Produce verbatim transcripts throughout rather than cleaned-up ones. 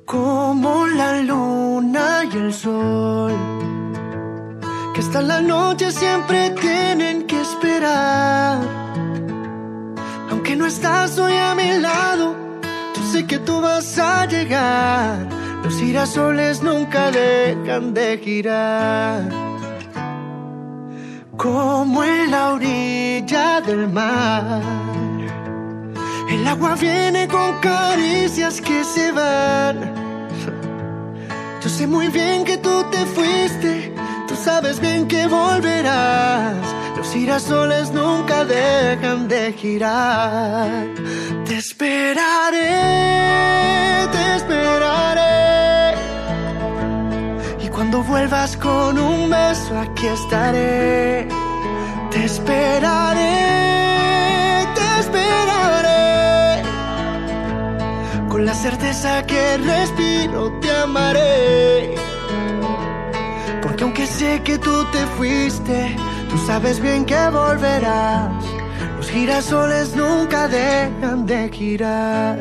como la luna y el sol, que hasta la noche siempre tienen que esperar. Aunque no estás hoy a mi lado, yo sé que tú vas a llegar. Los girasoles nunca dejan de girar, como en la orilla del mar. El agua viene con caricias que se van. Yo sé muy bien que tú te fuiste, tú sabes bien que volverás. Los girasoles nunca dejan de girar. Te esperaré, te esperaré. Y cuando vuelvas con un beso, aquí estaré. Te esperaré, te esperaré. Con la certeza que respiro, te amaré. Porque aunque sé que tú te fuiste, tú sabes bien que volverás. Los girasoles nunca dejan de girar,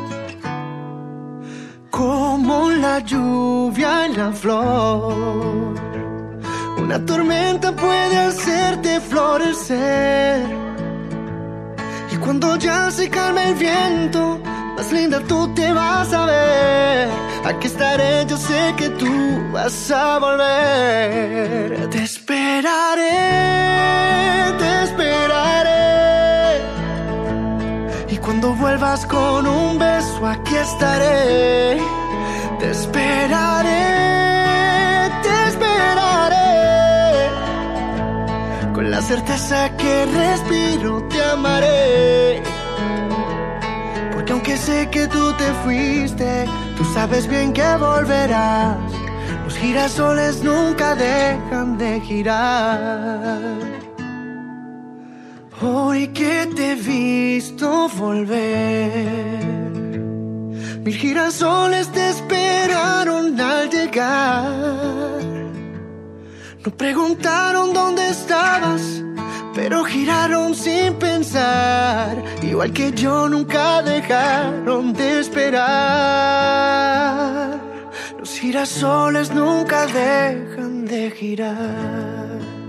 como la lluvia en la flor. Una tormenta puede hacerte florecer, y cuando ya se calme el viento, más linda tú te vas a ver. Aquí estaré, yo sé que tú vas a volver. Te esperaré, te esperaré. Y cuando vuelvas con un beso, aquí estaré. Te esperaré, te esperaré. Con la certeza que respiro, te amaré. Porque aunque sé que tú te fuiste, tú sabes bien que volverás. Los girasoles nunca dejan de girar. Hoy que te he visto volver, mil girasoles te esperaron al llegar. No preguntaron dónde estabas, pero giraron sin pensar. Igual que yo, nunca dejaron de esperar. Los girasoles nunca dejan de girar.